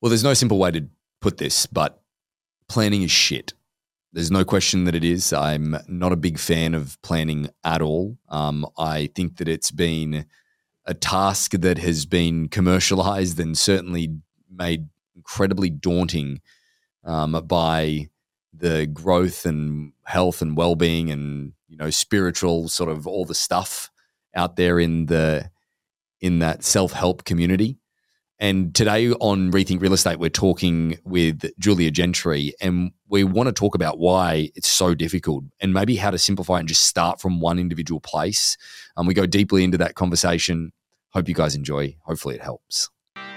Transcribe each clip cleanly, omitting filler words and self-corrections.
Well, there's no simple way to put this, but planning is shit. There's no question that it is. I'm not a big fan of planning at all. I think that it's been a task that has been commercialized and certainly made incredibly daunting by the growth and health and well-being and, spiritual sort of all the stuff out there in that self-help community. And today on Rethink Real Estate, we're talking with Julia Gentry, and we want to talk about why it's so difficult and maybe how to simplify and just start from one individual place. We go deeply into that conversation. Hope you guys enjoy. Hopefully it helps.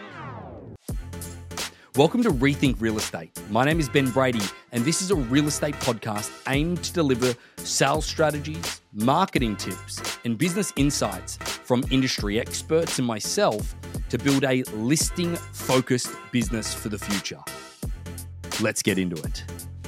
Welcome to Rethink Real Estate. My name is Ben Brady, and this is a real estate podcast aimed to deliver sales strategies, marketing tips, and business insights from industry experts and myself to build a listing-focused business for the future. Let's get into it.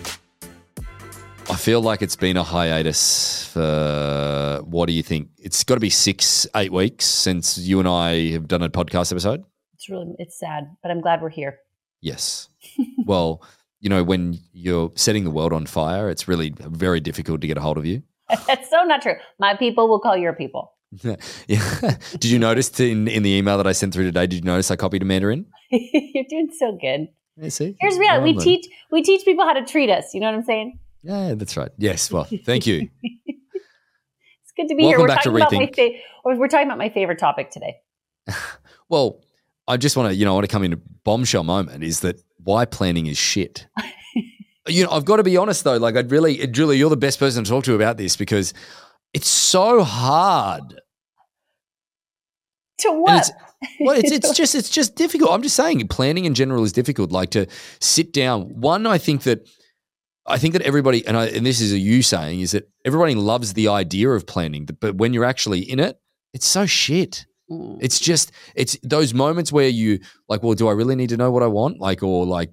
I feel like it's been a hiatus for, what do you think? It's got to be 6-8 weeks since you and I have done a podcast episode. It's sad, but I'm glad we're here. Yes. Well, when you're setting the world on fire, it's really very difficult to get a hold of you. That's so not true. My people will call your people. Yeah. Did you notice in the email that I sent through today, did you notice I copied Amanda in? You're doing so good. Yeah, see? Here's reality. We teach people how to treat us. You know what I'm saying? Yeah, that's right. Yes. Well, thank you. It's good to be Welcome here. back to Rethink. We're talking about my favorite topic today. Well, I just want to, come in a bombshell moment is that why planning is shit. I've got to be honest though. Like Julia, you're the best person to talk to about this because it's so hard. To what? It's just difficult. I'm just saying planning in general is difficult. Like to sit down. One, I think that everybody, and this is a you saying, is that everybody loves the idea of planning, but when you're actually in it, it's so shit. It's those moments where you like, well, do I really need to know what I want? Like, or like,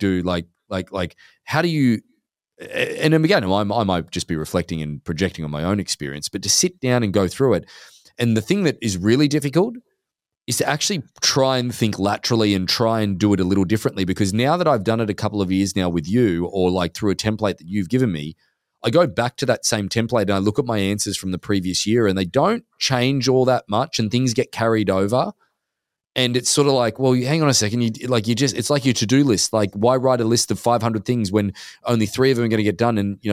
how do you, and again, I might just be reflecting and projecting on my own experience, but to sit down and go through it. And the thing that is really difficult is to actually try and think laterally and try and do it a little differently, because now that I've done it a couple of years now with you, or like through a template that you've given me, I go back to that same template and I look at my answers from the previous year and they don't change all that much and things get carried over. And it's sort of like, well, hang on a second. It's like your to-do list. Like, why write a list of 500 things when only 3 of them are going to get done and,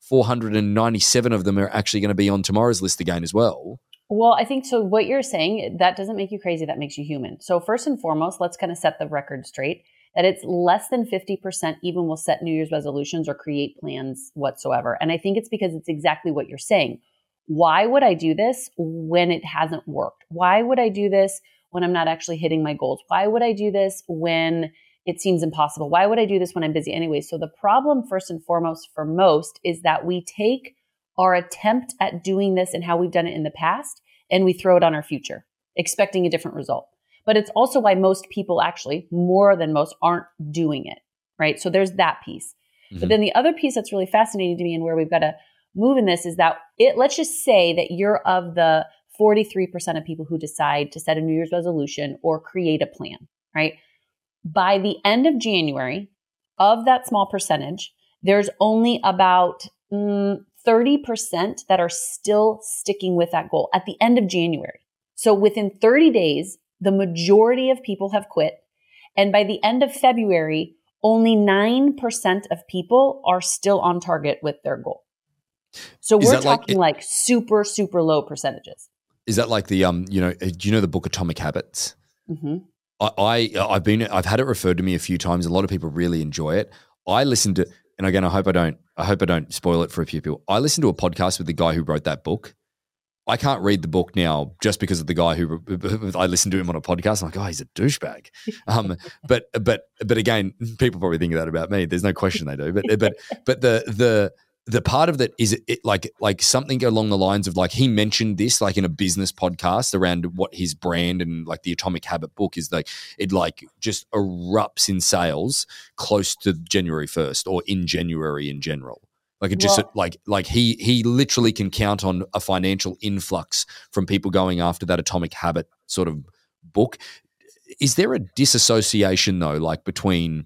497 of them are actually going to be on tomorrow's list again as well. Well, I think so. What you're saying, that doesn't make you crazy. That makes you human. So first and foremost, let's kind of set the record straight that it's less than 50% even will set New Year's resolutions or create plans whatsoever. And I think it's because it's exactly what you're saying. Why would I do this when it hasn't worked? Why would I do this when I'm not actually hitting my goals? Why would I do this when it seems impossible? Why would I do this when I'm busy anyway? So the problem first and foremost for most is that we take our attempt at doing this and how we've done it in the past and we throw it on our future, expecting a different result. But it's also why most people actually, more than most, aren't doing it, right? So there's that piece. Mm-hmm. But then the other piece that's really fascinating to me and where we've got to move in this is that let's just say that you're of the 43% of people who decide to set a New Year's resolution or create a plan, right? By the end of January, of that small percentage, there's only about 30% that are still sticking with that goal at the end of January. So within 30 days, the majority of people have quit. And by the end of February, only 9% of people are still on target with their goal. So we're talking like super, super low percentages. Is that like the, do you know the book Atomic Habits? Mm-hmm. I've had it referred to me a few times. A lot of people really enjoy it. I listened to, and again, I hope I don't spoil it for a few people. I listened to a podcast with the guy who wrote that book. I can't read the book now just because of the guy who I listened to him on a podcast. I'm like, oh, he's a douchebag. But again, people probably think that about me. There's no question they do. But the part of that is it like something along the lines of like he mentioned this like in a business podcast around what his brand and like the Atomic Habit book is like it like just erupts in sales close to January 1st or in January in general. Like it just like he literally can count on a financial influx from people going after that Atomic Habit sort of book. is there a disassociation though, like between,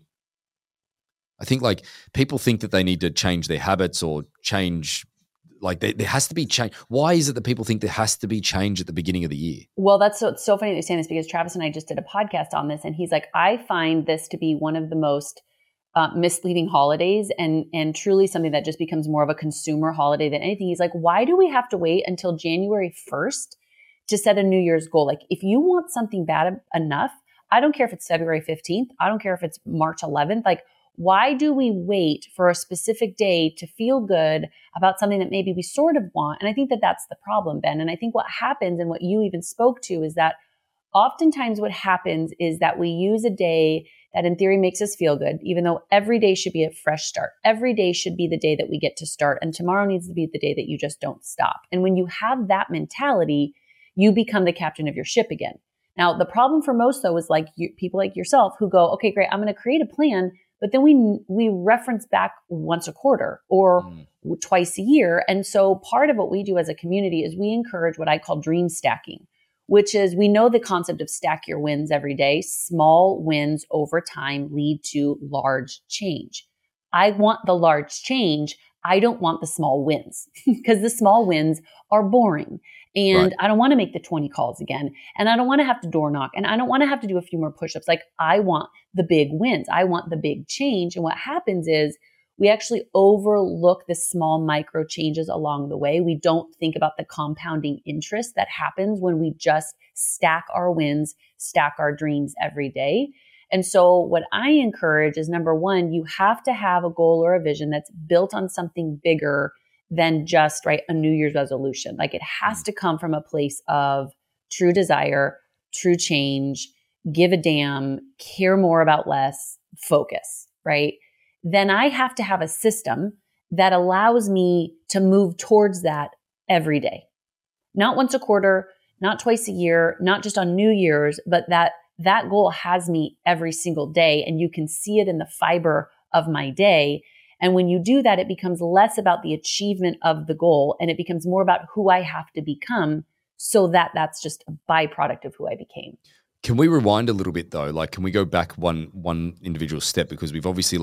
I think like people think that they need to change their habits or change, like there has to be change. Why is it that people think there has to be change at the beginning of the year? Well, that's so funny that you're saying this, because Travis and I just did a podcast on this, and he's like, I find this to be one of the most misleading holidays, and truly something that just becomes more of a consumer holiday than anything. He's like, why do we have to wait until January 1st to set a New Year's goal? Like, if you want something bad enough, I don't care if it's February 15th. I don't care if it's March 11th. Like, why do we wait for a specific day to feel good about something that maybe we sort of want? And I think that that's the problem, Ben. And I think what happens, and what you even spoke to, is that oftentimes what happens is that we use a day that in theory makes us feel good, even though every day should be a fresh start. Every day should be the day that we get to start. And tomorrow needs to be the day that you just don't stop. And when you have that mentality, you become the captain of your ship again. Now, the problem for most, though, is like people like yourself who go, okay, great, I'm going to create a plan. But then we reference back once a quarter or twice a year. And so part of what we do as a community is we encourage what I call dream stacking, which is, we know the concept of stack your wins every day. Small wins over time lead to large change. I want the large change. I don't want the small wins because the small wins are boring. And right. I don't want to make the 20 calls again. And I don't want to have to door knock. And I don't want to have to do a few more push-ups. Like, I want the big wins. I want the big change. And what happens is we actually overlook the small micro changes along the way. We don't think about the compounding interest that happens when we just stack our wins, stack our dreams every day. And so what I encourage is, number one, you have to have a goal or a vision that's built on something bigger than just, right, a New Year's resolution. Like, it has to come from a place of true desire, true change, give a damn, care more about less, focus, right? Then I have to have a system that allows me to move towards that every day. Not once a quarter, not twice a year, not just on New Year's, but that goal has me every single day, and you can see it in the fiber of my day. And when you do that, it becomes less about the achievement of the goal, and it becomes more about who I have to become, so that that's just a byproduct of who I became. Can we rewind a little bit though? Like, can we go back one individual step? Because we've obviously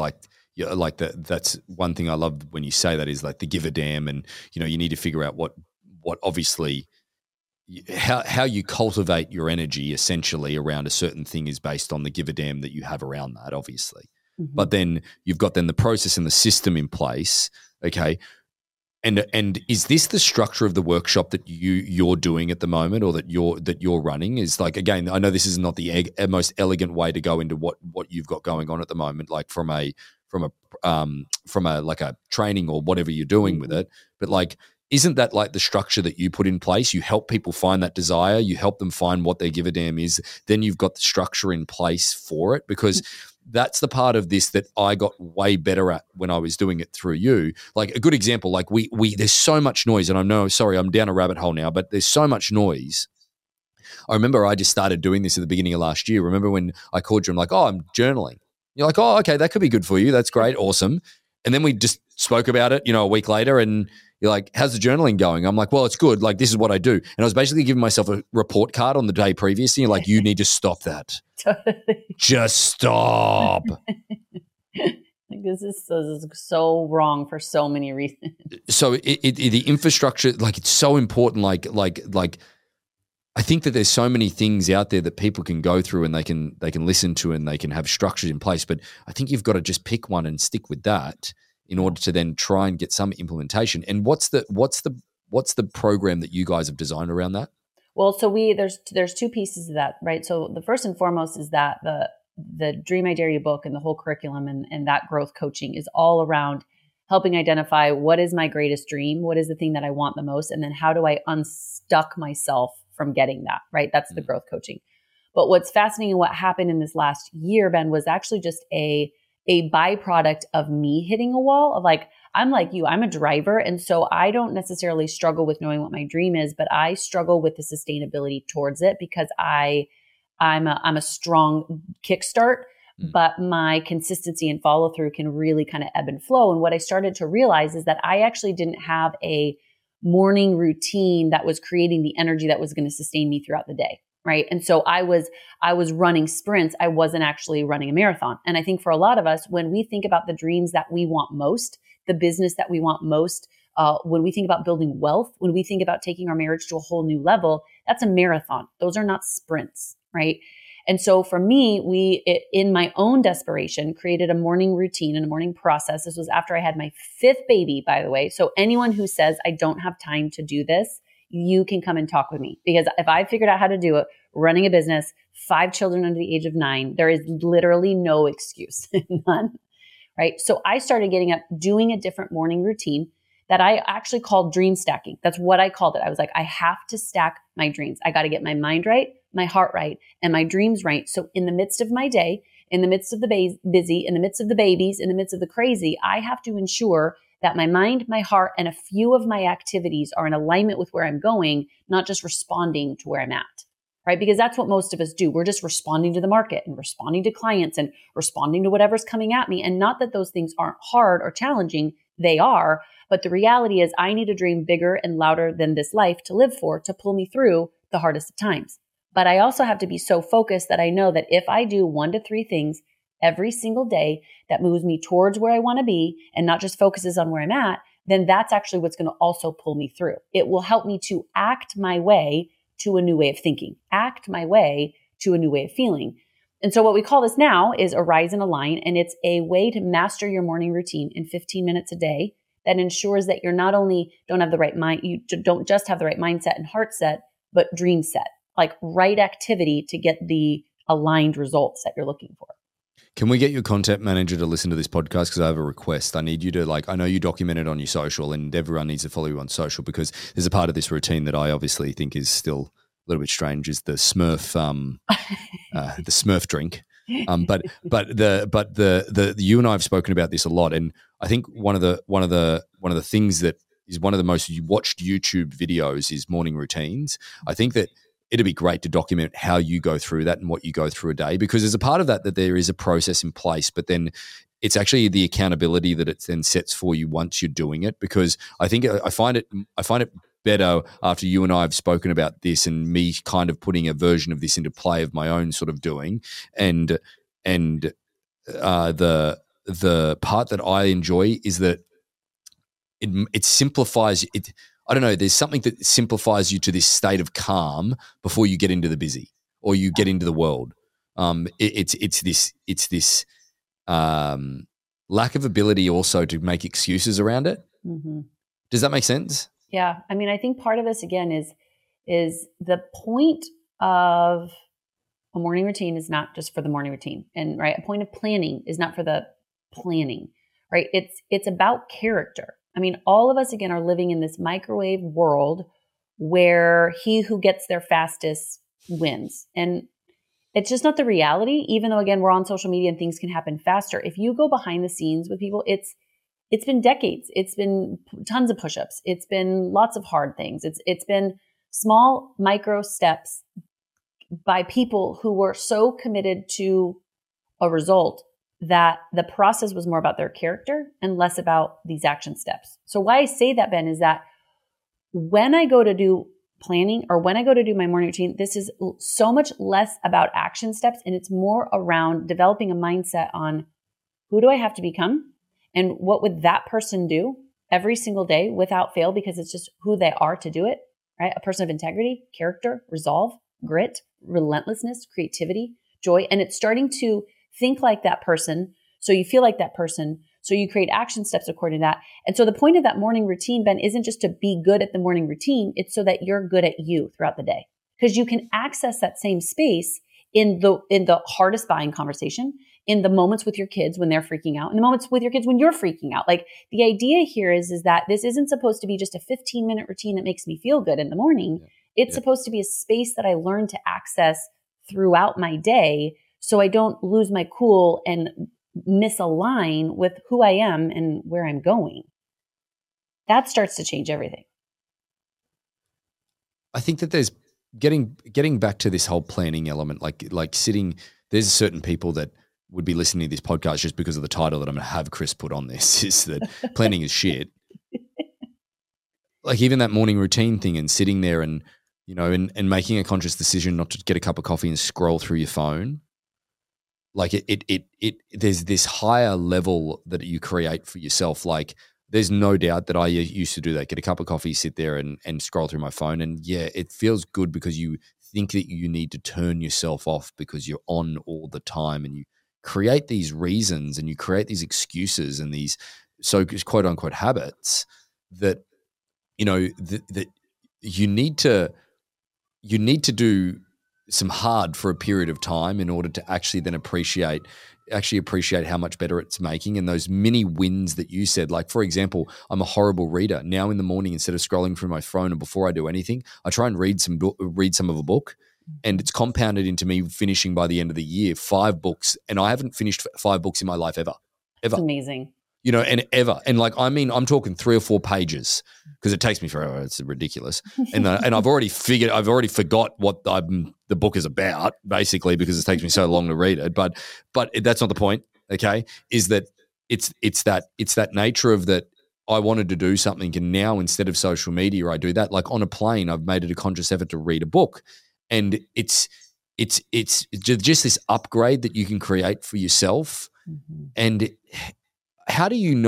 that's one thing I love when you say that, is like the give a damn, and you need to figure out what obviously how you cultivate your energy essentially around a certain thing is based on the give a damn that you have around that, obviously. Mm-hmm. But then you've got the process and the system in place, okay? And is this the structure of the workshop that you're doing at the moment, or that you're running? Is like, again, I know this is not the most elegant way to go into what you've got going on at the moment, like from a like a training or whatever you're doing with it, but like, isn't that like the structure that you put in place? You help people find that desire, you help them find what their give a damn is, then you've got the structure in place for it, because that's the part of this that I got way better at when I was doing it through you. Like, a good example, like we there's so much noise, and I know, sorry, I'm down a rabbit hole now, but there's so much noise. I remember I just started doing this at the beginning of last year. Remember when I called you, I'm like, oh, I'm journaling. You're like, oh, okay, that could be good for you. That's great. Awesome. And then we just spoke about it, a week later, and you're like, how's the journaling going? I'm like, well, it's good. Like, this is what I do. And I was basically giving myself a report card on the day previously. You're like, you need to stop that. Totally. Just stop. This is so wrong for so many reasons. So the infrastructure, like, it's so important. Like, I think that there's so many things out there that people can go through and they can listen to, and they can have structures in place. But I think you've got to just pick one and stick with that in order to then try and get some implementation. And what's the program that you guys have designed around that? Well, so there's two pieces of that, right? So the first and foremost is that the Dream I Dare You book and the whole curriculum and that growth coaching is all around helping identify what is my greatest dream, what is the thing that I want the most, and then how do I unstuck myself from getting that, right? That's the growth coaching. But what's fascinating and what happened in this last year, Ben, was actually just a byproduct of me hitting a wall of like, I'm like you, I'm a driver. And so I don't necessarily struggle with knowing what my dream is, but I struggle with the sustainability towards it because I'm a strong kickstart, but my consistency and follow through can really kind of ebb and flow. And what I started to realize is that I actually didn't have a morning routine that was creating the energy that was going to sustain me throughout the day. right? And so I was running sprints. I wasn't actually running a marathon. And I think for a lot of us, when we think about the dreams that we want most, the business that we want most, when we think about building wealth, when we think about taking our marriage to a whole new level, that's a marathon. Those are not sprints, right? And so for me, in my own desperation, created a morning routine and a morning process. This was after I had my 5th baby, by the way. So anyone who says, I don't have time to do this, you can come and talk with me. Because if I figured out how to do it, running a business, 5 children under the age of 9, there is literally no excuse, none, right? So I started getting up, doing a different morning routine that I actually called dream stacking. That's what I called it. I was like, I have to stack my dreams. I got to get my mind right, my heart right, and my dreams right. So in the midst of my day, in the midst of the busy, in the midst of the babies, in the midst of the crazy, I have to ensure that my mind, my heart, and a few of my activities are in alignment with where I'm going, not just responding to where I'm at, right? Because that's what most of us do. We're just responding to the market and responding to clients and responding to whatever's coming at me. And not that those things aren't hard or challenging, they are. But the reality is I need to dream bigger and louder than this life to live for, to pull me through the hardest of times. But I also have to be so focused that I know that if I do 1 to 3 things every single day that moves me towards where I want to be and not just focuses on where I'm at, then that's actually what's going to also pull me through. It will help me to act my way to a new way of thinking, act my way to a new way of feeling. And so what we call this now is Arise and Align. And it's a way to master your morning routine in 15 minutes a day that ensures that you're not only don't have the right mind, you don't just have the right mindset and heart set, but dream set, like right activity to get the aligned results that you're looking for. Can we get your content manager to listen to this podcast? Because I have a request. I need you to I know you document it on your social and everyone needs to follow you on social because there's a part of this routine that I obviously think is still a little bit strange is the Smurf, the Smurf drink. But you and I have spoken about this a lot. And I think one of the things that is one of the most watched YouTube videos is morning routines. I think that it'd be great to document how you go through that and what you go through a day, because there's a part of that there is a process in place, but then it's actually the accountability that it then sets for you once you're doing it. Because I think I find it better after you and I have spoken about this and me kind of putting a version of this into play of my own sort of doing, and the part that I enjoy is that it simplifies it. I don't know, there's something that simplifies you to this state of calm before you get into the busy or you get into the world. It's this lack of ability also to make excuses around it. Mm-hmm. Does that make sense? Yeah. I mean, I think part of this again is the point of a morning routine is not just for the morning routine, and right. A point of planning is not for the planning, right? It's about character. I mean, all of us, again, are living in this microwave world where he who gets there fastest wins. And it's just not the reality, even though, again, we're on social media and things can happen faster. If you go behind the scenes with people, it's been decades. It's been tons of push-ups. It's been lots of hard things. It's been small micro steps by people who were so committed to a result that the process was more about their character and less about these action steps. So why I say that, Ben, is that when I go to do planning or when I go to do my morning routine, this is so much less about action steps and it's more around developing a mindset on who do I have to become and what would that person do every single day without fail, because it's just who they are to do it, right? A person of integrity, character, resolve, grit, relentlessness, creativity, joy. And it's starting to think like that person, so you feel like that person, so you create action steps according to that. And so the point of that morning routine, Ben, isn't just to be good at the morning routine, it's so that you're good at you throughout the day. Because you can access that same space in the hardest buying conversation, in the moments with your kids when they're freaking out, in the moments with your kids when you're freaking out. Like the idea here is that this isn't supposed to be just a 15-minute routine that makes me feel good in the morning. It's supposed to be a space that I learn to access throughout my day, so I don't lose my cool and misalign with who I am and where I'm going. That starts to change everything. I think that there's getting back to this whole planning element, like sitting, there's certain people that would be listening to this podcast just because of the title that I'm going to have Chris put on this, is that planning is shit. Like even that morning routine thing and sitting there and, and making a conscious decision not to get a cup of coffee and scroll through your phone. Like there's this higher level that you create for yourself. Like there's no doubt that I used to do that, get a cup of coffee, sit there and scroll through my phone. And yeah, it feels good because you think that you need to turn yourself off because you're on all the time, and you create these reasons and you create these excuses and these so quote unquote habits that, that you need to do some hard for a period of time in order to actually then appreciate how much better it's making. And those mini wins that you said, like, for example, I'm a horrible reader. Now in the morning, instead of scrolling through my phone and before I do anything, I try and read some of a book, and it's compounded into me finishing by the end of the year 5 books. And I haven't finished 5 books in my life ever. It's amazing. And like, I mean, I'm talking 3 or 4 pages because it takes me forever. It's ridiculous. And I've already forgot what the book is about, basically, because it takes me so long to read it. But that's not the point. Okay. Is that it's that nature of that. I wanted to do something, and now instead of social media, I do that. Like on a plane, I've made it a conscious effort to read a book, and it's just this upgrade that you can create for yourself. Mm-hmm. And how do you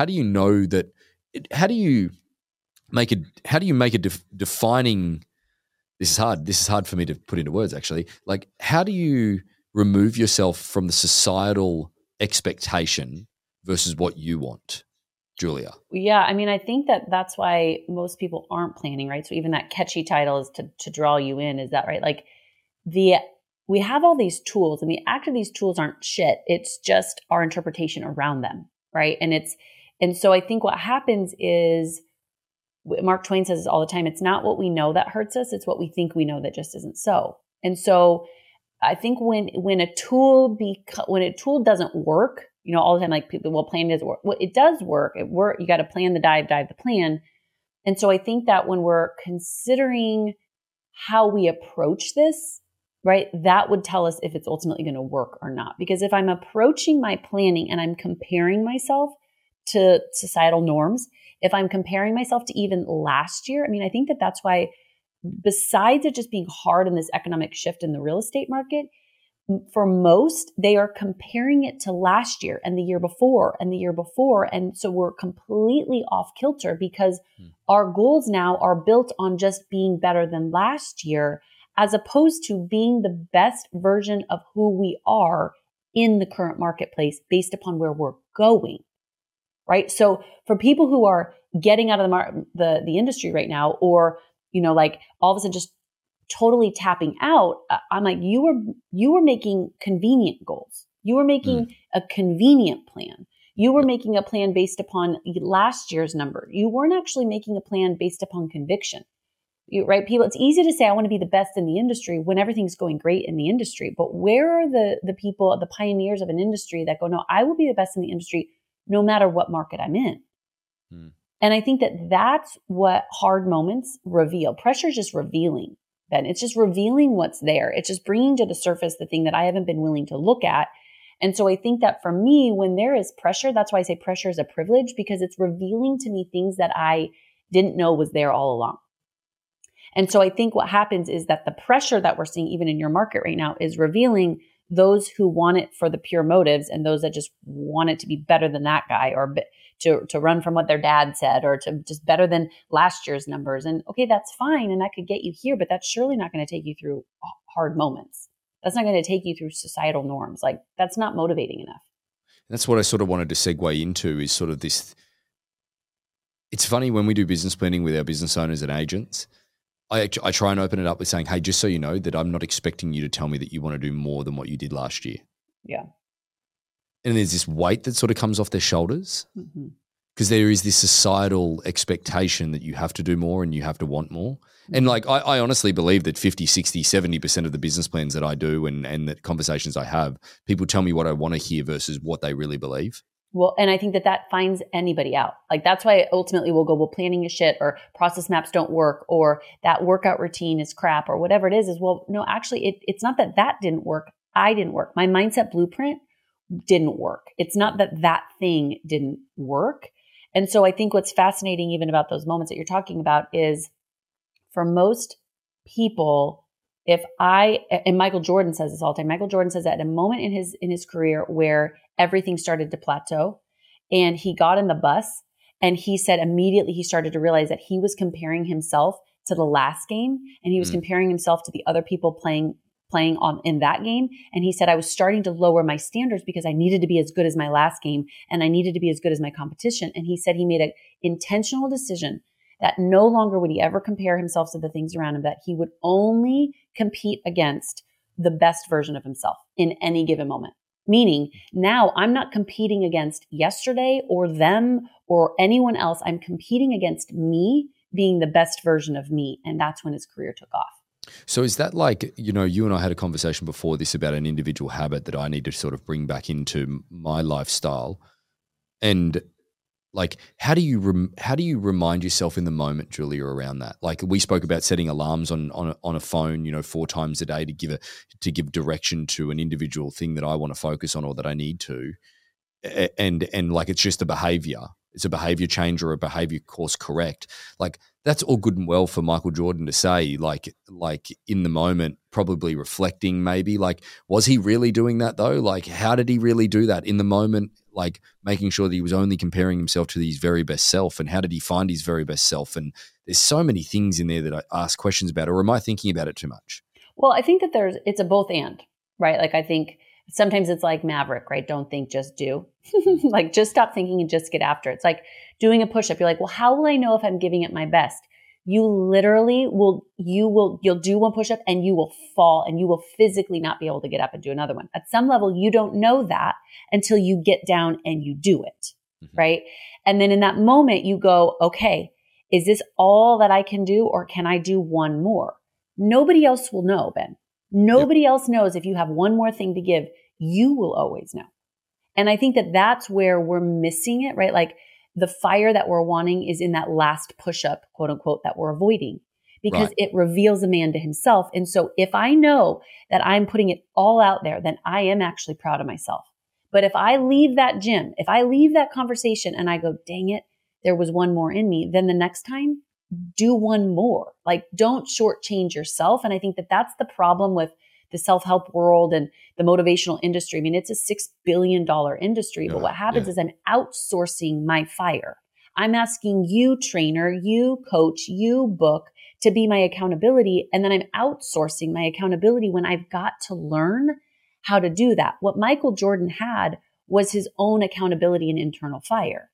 make a defining, this is hard for me to put into words, actually. Like, how do you remove yourself from the societal expectation versus what you want, Julia? Yeah. I mean, I think that's why most people aren't planning, right? So even that catchy title is to draw you in. Is that right? Like we have all these tools, and the act of these tools aren't shit. It's just our interpretation around them. Right. And so I think what happens is, Mark Twain says this all the time, it's not what we know that hurts us, it's what we think we know that just isn't so. And so I think when a tool doesn't work, all the time, like people will plan doesn't work. Well, it does work. You got to plan the dive the plan. And so I think that when we're considering how we approach this, right, that would tell us if it's ultimately going to work or not. Because if I'm approaching my planning and I'm comparing myself to societal norms, if I'm comparing myself to even last year, I mean, I think that's why, besides it just being hard in this economic shift in the real estate market, for most, they are comparing it to last year and the year before and the year before. And so we're completely off kilter because our goals now are built on just being better than last year, as opposed to being the best version of who we are in the current marketplace based upon where we're going, right? So for people who are getting out of the industry right now, or, like all of a sudden just totally tapping out, I'm like, you were making convenient goals. You were making a convenient plan. You were making a plan based upon last year's number. You weren't actually making a plan based upon conviction. Right? People, it's easy to say, I want to be the best in the industry when everything's going great in the industry. But where are the people, the pioneers of an industry that go, no, I will be the best in the industry no matter what market I'm in. And I think that's what hard moments reveal. Pressure is just revealing, Ben. It's just revealing what's there. It's just bringing to the surface the thing that I haven't been willing to look at. And so I think that for me, when there is pressure, that's why I say pressure is a privilege, because it's revealing to me things that I didn't know was there all along. And so I think what happens is that the pressure that we're seeing even in your market right now is revealing those who want it for the pure motives, and those that just want it to be better than that guy, or to run from what their dad said, or to just better than last year's numbers. And okay, that's fine. And that could get you here, but that's surely not going to take you through hard moments. That's not going to take you through societal norms. Like, that's not motivating enough. That's what I sort of wanted to segue into, is sort of this. It's funny when we do business planning with our business owners and agents, I try and open it up with saying, hey, just so you know that I'm not expecting you to tell me that you want to do more than what you did last year. Yeah. And there's this weight that sort of comes off their shoulders, because there is this societal expectation that you have to do more and you have to want more. And like, I honestly believe that 50, 60, 70% of the business plans that I do and the conversations I have, people tell me what I want to hear versus what they really believe. Well, and I think that finds anybody out. Like, that's why ultimately we'll go, well, planning is shit, or process maps don't work, or that workout routine is crap, or whatever it is, well, no, actually it's not that didn't work. I didn't work. My mindset blueprint didn't work. It's not that thing didn't work. And so I think what's fascinating even about those moments that you're talking about is, for most people, and Michael Jordan says this all the time. Michael Jordan says that at a moment in his career where everything started to plateau and he got in the bus, and he said immediately he started to realize that he was comparing himself to the last game, and he was comparing himself to the other people playing on in that game. And he said, I was starting to lower my standards because I needed to be as good as my last game, and I needed to be as good as my competition. And he said he made an intentional decision that no longer would he ever compare himself to the things around him, that he would only compete against the best version of himself in any given moment. Meaning now I'm not competing against yesterday or them or anyone else. I'm competing against me being the best version of me. And that's when his career took off. So is that like, you and I had a conversation before this about an individual habit that I need to sort of bring back into my lifestyle, and like, how do you remind yourself in the moment, Julia, around that? Like we spoke about setting alarms on a phone, 4 times a day to give direction to an individual thing that I want to focus on or that I need to, and like it's just a behavior. It's a behavior change or a behavior course correct. Like that's all good and well for Michael Jordan to say, like in the moment, probably reflecting maybe, like, was he really doing that though? Like, how did he really do that in the moment? Like making sure that he was only comparing himself to his very best self, and how did he find his very best self? And there's so many things in there that I ask questions about, or am I thinking about it too much? Well, I think that it's a both and, right? Like I think sometimes it's like Maverick, right? Don't think, just do. Like just stop thinking and just get after it. It's like doing a push-up. You're like, well, how will I know if I'm giving it my best? You literally you'll do one push-up and you will fall and you will physically not be able to get up and do another one. At some level, you don't know that until you get down and you do it, right? And then in that moment you go, okay, is this all that I can do, or can I do one more? Nobody else will know, Ben. Nobody else knows. If you have one more thing to give, you will always know. And I think that that's where we're missing it, right? Like the fire that we're wanting is in that last push-up, quote unquote, that we're avoiding, because it reveals a man to himself. And so if I know that I'm putting it all out there, then I am actually proud of myself. But if I leave that gym, if I leave that conversation and I go, dang it, there was one more in me, then the next time, do one more. Like, don't shortchange yourself. And I think that that's the problem with the self-help world and the motivational industry. I mean, it's a $6 billion industry, but what happens is I'm outsourcing my fire. I'm asking you, trainer, you, coach, you, book, to be my accountability. And then I'm outsourcing my accountability when I've got to learn how to do that. What Michael Jordan had was his own accountability and internal fire.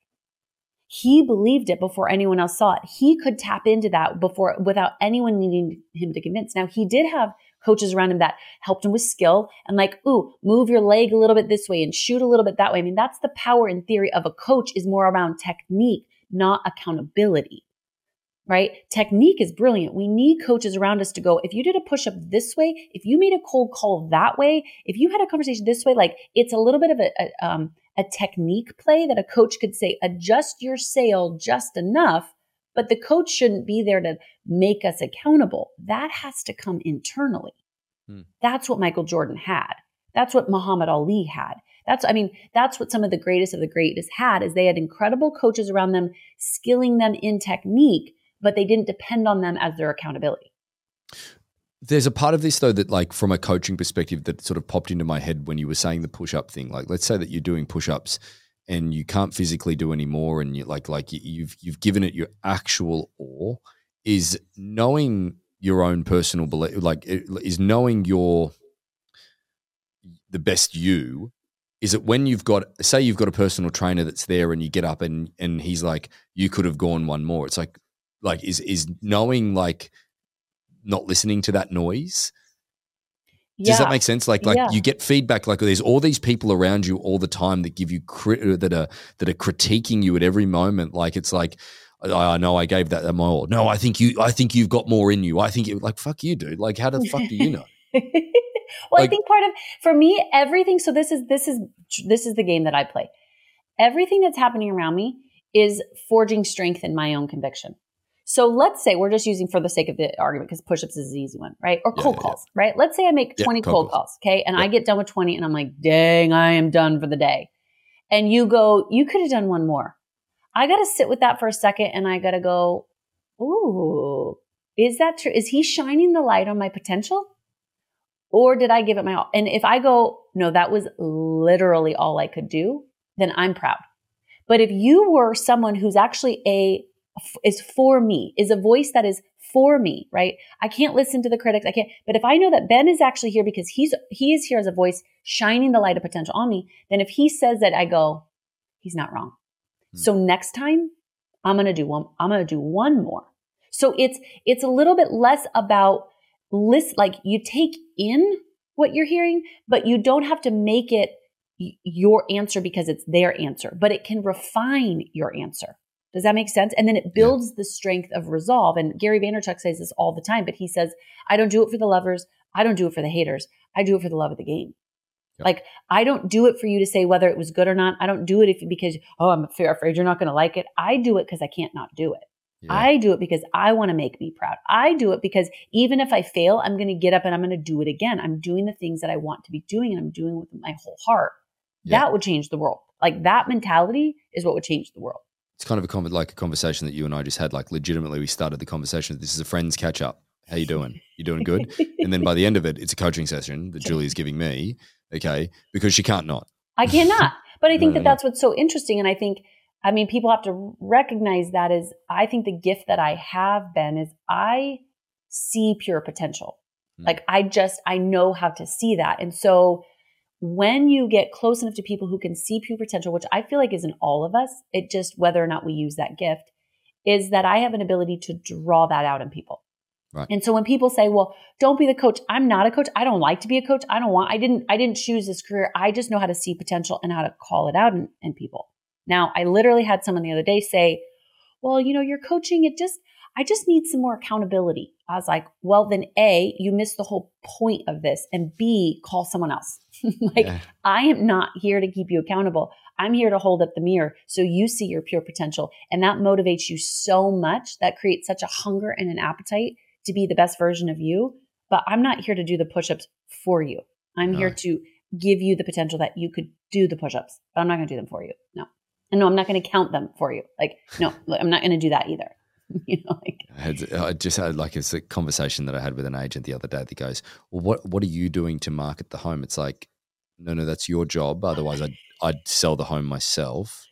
He believed it before anyone else saw it. He could tap into that without anyone needing him to convince. Now, he did have coaches around him that helped him with skill and like, ooh, move your leg a little bit this way and shoot a little bit that way. I mean, that's the power in theory of a coach, is more around technique, not accountability, right? Technique is brilliant. We need coaches around us to go, if you did a push-up this way, if you made a cold call that way, if you had a conversation this way, like it's a little bit of a technique play that a coach could say, adjust your sail just enough, but the coach shouldn't be there to make us accountable. That has to come internally. That's what Michael Jordan had. That's what Muhammad Ali had. That's what some of the greatest had, is they had incredible coaches around them, skilling them in technique, but they didn't depend on them as their accountability. There's a part of this though that, like, from a coaching perspective, that sort of popped into my head when you were saying the push-up thing. Like, let's say that you're doing push-ups and you can't physically do any more, and you you've given it your actual all. Is knowing your own personal belief, is knowing the best you. Is it when you've got a personal trainer that's there and you get up and he's like, you could have gone one more. It's like is knowing, like, not listening to that noise. Does that make sense? Like you get feedback. Like, there's all these people around you all the time that give you that are critiquing you at every moment. Like, it's like, I know I gave that my all. No, I think you've got more in you. I think like, fuck you, dude. Like, how the fuck do you know? Well, I think part of, for me, everything. So this is the game that I play. Everything that's happening around me is forging strength in my own conviction. So let's say, we're just using for the sake of the argument, because push-ups is an easy one, right? Or cold calls, right? Let's say I make 20 cold calls, okay? And I get done with 20 and I'm like, dang, I am done for the day. And you go, you could have done one more. I got to sit with that for a second and I got to go, ooh, is that true? Is he shining the light on my potential? Or did I give it my all? And if I go, no, that was literally all I could do, then I'm proud. But if you were someone who's actually is for me, is a voice that is for me, right? I can't listen to the critics. I can't. But if I know that Ben is actually here because he is here as a voice shining the light of potential on me, then if he says that, I go, he's not wrong. So next time I'm going to do one more. So it's a little bit less about like you take in what you're hearing, but you don't have to make it your answer because it's their answer, but it can refine your answer. Does that make sense? And then it builds the strength of resolve. And Gary Vaynerchuk says this all the time, but he says, I don't do it for the lovers. I don't do it for the haters. I do it for the love of the game. Yep. Like, I don't do it for you to say whether it was good or not. I don't do it because, I'm afraid you're not going to like it. I do it because I can't not do it. Yeah. I do it because I want to make me proud. I do it because even if I fail, I'm going to get up and I'm going to do it again. I'm doing the things that I want to be doing and I'm doing it with my whole heart. Yeah. That would change the world. Like, that mentality is what would change the world. It's kind of a conversation that you and I just had. Like, legitimately, we started the conversation. This is a friend's catch up. How you doing? You doing good? And then by the end of it, it's a coaching session that Julie is giving me. Okay, because she can't not. I cannot. But I think that's what's so interesting. And I mean, people have to recognize that I think the gift that I have, Ben, is I see pure potential. Like, I know how to see that. And so when you get close enough to people who can see pure potential, which I feel like is in all of us, it just whether or not we use that gift, is that I have an ability to draw that out in people. Right. And so when people say, well, don't be the coach. I'm not a coach. I don't like to be a coach. I didn't choose this career. I just know how to see potential and how to call it out in people. Now, I literally had someone the other day say, well, you're coaching. I just need some more accountability. I was like, well, then A, you missed the whole point of this. And B, call someone else. I am not here to keep you accountable. I'm here to hold up the mirror so you see your pure potential. And that motivates you so much. That creates such a hunger and an appetite to be the best version of you. But I'm not here to do the push-ups for you. I'm here to give you the potential that you could do the push-ups. But I'm not going to do them for you. No. And no, I'm not going to count them for you. Like, no, I'm not going to do that either. I just had it's a conversation that I had with an agent the other day that goes, well, what are you doing to market the home? It's like, no, that's your job. Otherwise I'd sell the home myself.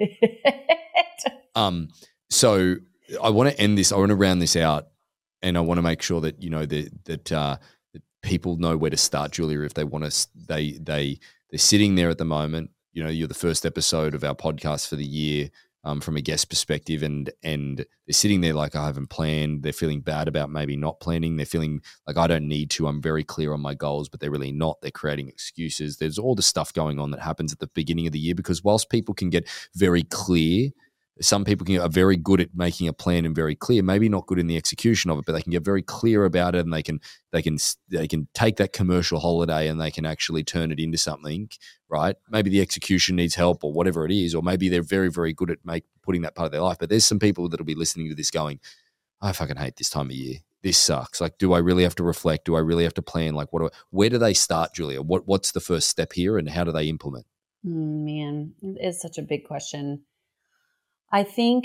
So I want to end this. I want to round this out, and I want to make sure that that people know where to start, Julia, if they want to. They're sitting there at the moment. You're the first episode of our podcast for the year. From a guest perspective, and they're sitting there like, I haven't planned. They're feeling bad about maybe not planning. They're feeling like, I don't need to. I'm very clear on my goals, but they're really not. They're creating excuses. There's all the stuff going on that happens at the beginning of the year, because whilst people can get very clear, some people are very good at making a plan and very clear, maybe not good in the execution of it, but they can get very clear about it, and they can take that commercial holiday and they can actually turn it into something, right? Maybe the execution needs help or whatever it is, or maybe they're very, very good at putting that part of their life. But there's some people that'll be listening to this going, I fucking hate this time of year. This sucks. Like, do I really have to reflect? Do I really have to plan? Like, where do they start, Julia? What's the first step here, and how do they implement? Man, it is such a big question. I think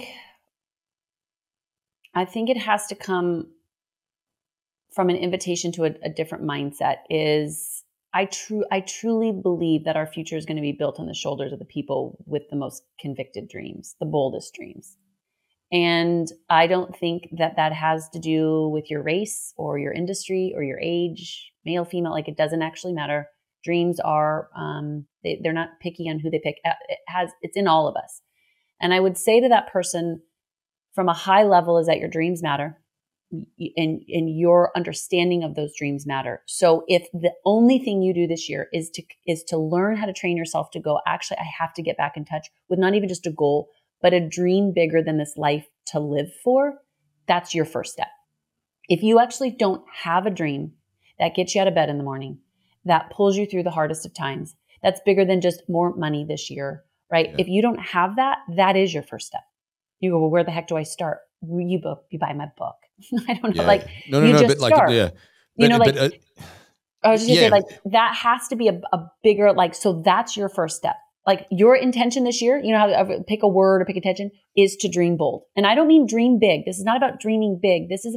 it has to come from an invitation to a different mindset. I truly believe that our future is going to be built on the shoulders of the people with the most convicted dreams, the boldest dreams. And I don't think that has to do with your race or your industry or your age, male, female. Like, it doesn't actually matter. Dreams are, they're not picky on who they pick. It's in all of us. And I would say to that person from a high level is that your dreams matter, and your understanding of those dreams matter. So if the only thing you do this year is to learn how to train yourself to go, actually, I have to get back in touch with not even just a goal, but a dream bigger than this life to live for, that's your first step. If you actually don't have a dream that gets you out of bed in the morning, that pulls you through the hardest of times, that's bigger than just more money this year, right? Yeah. If you don't have that, that is your first step. You go, well, where the heck do I start? You buy my book. I don't know. Yeah. Like, no, just but start. Yeah. I was just gonna say, like, that has to be a bigger, like, so that's your first step. Like, your intention this year, how pick a word or pick intention, is to dream bold. And I don't mean dream big. This is not about dreaming big. This is about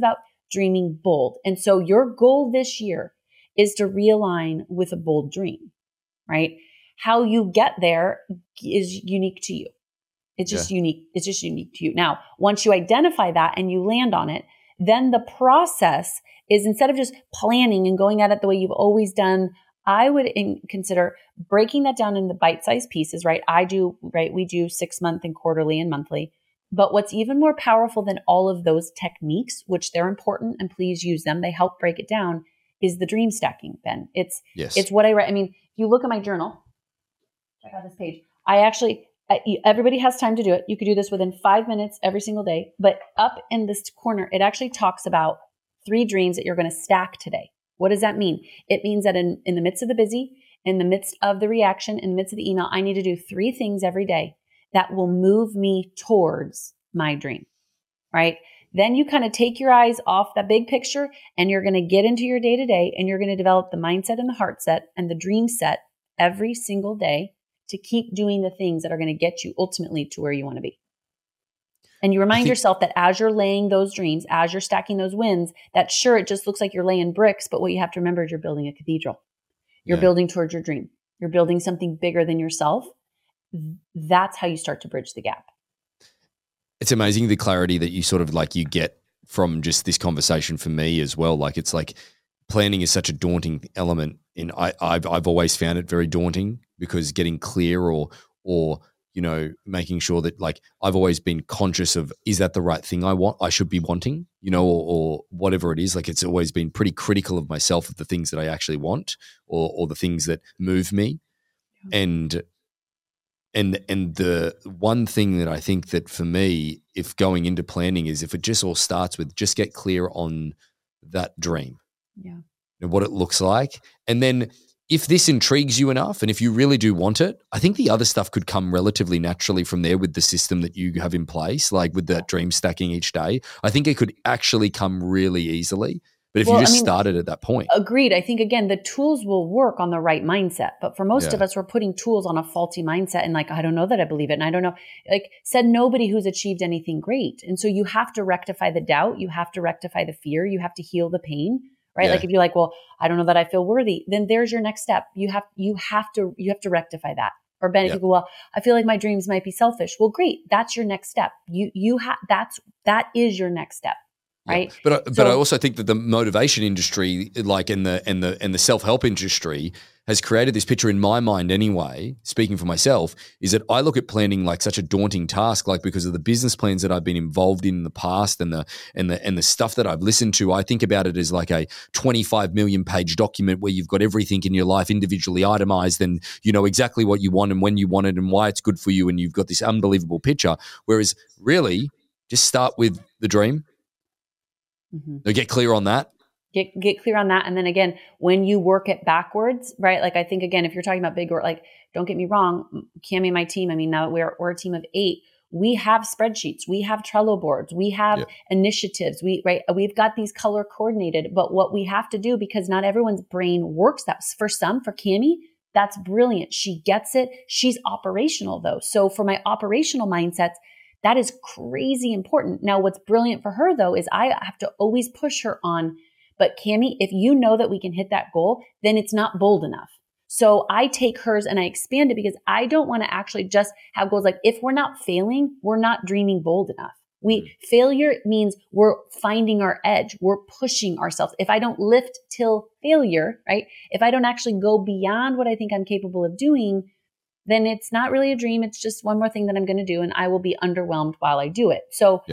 dreaming bold. And so your goal this year is to realign with a bold dream, right? How you get there is unique to you. It's just unique. It's just unique to you. Now, once you identify that and you land on it, then the process is, instead of just planning and going at it the way you've always done, I would consider breaking that down into bite-sized pieces, right? We do 6-month and quarterly and monthly. But what's even more powerful than all of those techniques, which they're important and please use them, they help break it down, is the dream stacking, Ben. It's what I write. I mean, if you look at my journal, check out this page. Everybody has time to do it. You could do this within 5 minutes every single day. But up in this corner, it actually talks about 3 dreams that you're going to stack today. What does that mean? It means that in the midst of the busy, in the midst of the reaction, in the midst of the email, I need to do 3 things every day that will move me towards my dream, right? Then you kind of take your eyes off that big picture and you're going to get into your day to day and you're going to develop the mindset and the heart set and the dream set every single day to keep doing the things that are going to get you ultimately to where you want to be. And you remind yourself that as you're laying those dreams, as you're stacking those wins, that sure, it just looks like you're laying bricks, but what you have to remember is you're building a cathedral. You're building towards your dream. You're building something bigger than yourself. That's how you start to bridge the gap. It's amazing the clarity that you sort of like you get from just this conversation for me as well. Like it's like planning is such a daunting element, and I've always found it very daunting because getting clear or making sure that like I've always been conscious of, is that the right thing I should be wanting, or whatever it is. Like it's always been pretty critical of myself, of the things that I actually want or the things that move me. And the one thing that I think that for me, if going into planning, is if it just all starts with just get clear on that dream and what it looks like. And then if this intrigues you enough and if you really do want it, I think the other stuff could come relatively naturally from there with the system that you have in place, like with that dream stacking each day. I think it could actually come really easily. But if you started at that point. Agreed. I think, again, the tools will work on the right mindset. But for most of us, we're putting tools on a faulty mindset and like, I don't know that I believe it. And I don't know, like said nobody who's achieved anything great. And so you have to rectify the doubt. You have to rectify the fear. You have to heal the pain, right? Like if you're like, well, I don't know that I feel worthy, then there's your next step. You have to rectify that. Or Ben, if you go, well, I feel like my dreams might be selfish. Well, great. That's your next step. That is your next step. Right. Yeah. But I also think that the motivation industry, like in the self-help industry, has created this picture in my mind anyway, speaking for myself, is that I look at planning like such a daunting task, like because of the business plans that I've been involved in the past and the stuff that I've listened to. I think about it as like a 25 million page document where you've got everything in your life individually itemized and you know exactly what you want and when you want it and why it's good for you, and you've got this unbelievable picture. Whereas really just start with the dream. Mm-hmm. Get clear on that. Get clear on that. And then again, when you work it backwards, right? Like I think, again, if you're talking about big work, like don't get me wrong, Cami and my team, I mean, now we're a team of 8. We have spreadsheets, we have Trello boards, we have initiatives, we've got these color coordinated, but what we have to do, because not everyone's brain works that for Cami, that's brilliant. She gets it. She's operational though. So for my operational mindsets, that is crazy important. Now, what's brilliant for her though, is I have to always push her on, but Cami, if you know that we can hit that goal, then it's not bold enough. So I take hers and I expand it because I don't want to actually just have goals like, if we're not failing, we're not dreaming bold enough. Failure means we're finding our edge. We're pushing ourselves. If I don't lift till failure, right? If I don't actually go beyond what I think I'm capable of doing, then it's not really a dream. It's just one more thing that I'm going to do, and I will be underwhelmed while I do it. So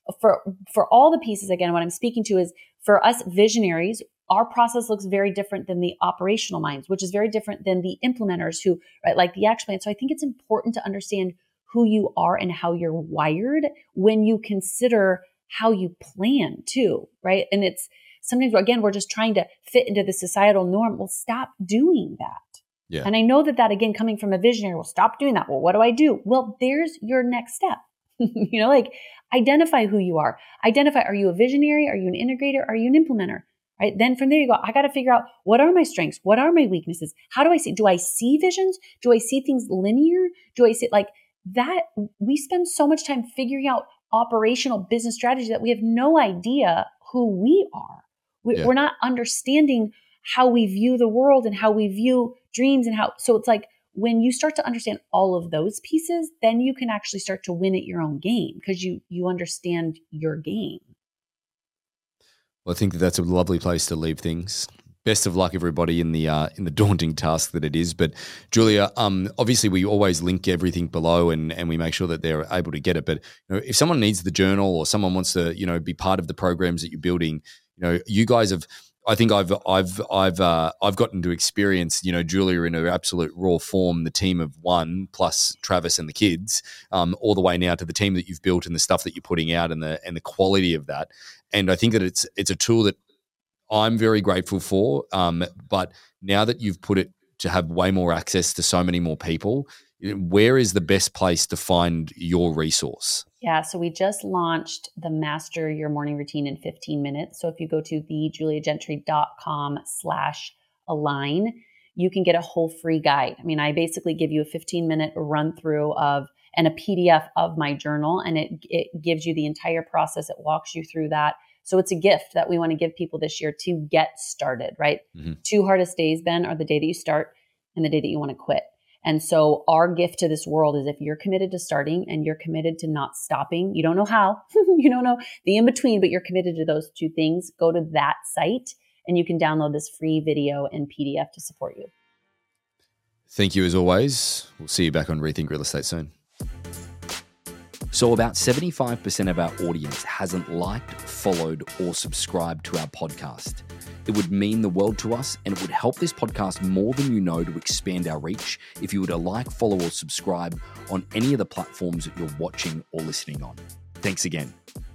for all the pieces, again, what I'm speaking to is for us visionaries, our process looks very different than the operational minds, which is very different than the implementers who, right, like the action plan. So I think it's important to understand who you are and how you're wired when you consider how you plan too, right? And it's sometimes, again, we're just trying to fit into the societal norm. Well, stop doing that. Yeah. And I know that again, coming from a visionary, well, stop doing that. Well, what do I do? Well, there's your next step. Like identify who you are. Identify, are you a visionary? Are you an integrator? Are you an implementer? Right? Then from there you go, I got to figure out, what are my strengths? What are my weaknesses? How do I see? Do I see visions? Do I see things linear? Do I see like that? We spend so much time figuring out operational business strategy that we have no idea who we are. Yeah. We're not understanding how we view the world and how we view dreams and how, so it's like when you start to understand all of those pieces, then you can actually start to win at your own game because you understand your game. Well, I think that that's a lovely place to leave things. Best of luck, everybody, in the daunting task that it is. But Julia, obviously, we always link everything below, and we make sure that they're able to get it. But if someone needs the journal or someone wants to, be part of the programs that you're building, you guys have. I think I've gotten to experience, Julia in her absolute raw form, the team of one plus Travis and the kids, all the way now to the team that you've built and the stuff that you're putting out and the quality of that. And I think that it's a tool that I'm very grateful for. But now that you've put it to have way more access to so many more people, where is the best place to find your resource? Yeah, so we just launched the Master Your Morning Routine in 15 minutes. So if you go to thejuliagentry.com/align, you can get a whole free guide. I mean, I basically give you a 15-minute run through and a PDF of my journal, and it gives you the entire process. It walks you through that. So it's a gift that we want to give people this year to get started, right? Mm-hmm. 2 hardest days, Ben, are the day that you start and the day that you want to quit. And so our gift to this world is if you're committed to starting and you're committed to not stopping, you don't know how, you don't know the in-between, but you're committed to those 2 things, go to that site and you can download this free video and PDF to support you. Thank you as always. We'll see you back on Rethink Real Estate soon. So about 75% of our audience hasn't liked, followed, or subscribed to our podcast. It would mean the world to us, and it would help this podcast more than you know to expand our reach if you were to like, follow, or subscribe on any of the platforms that you're watching or listening on. Thanks again.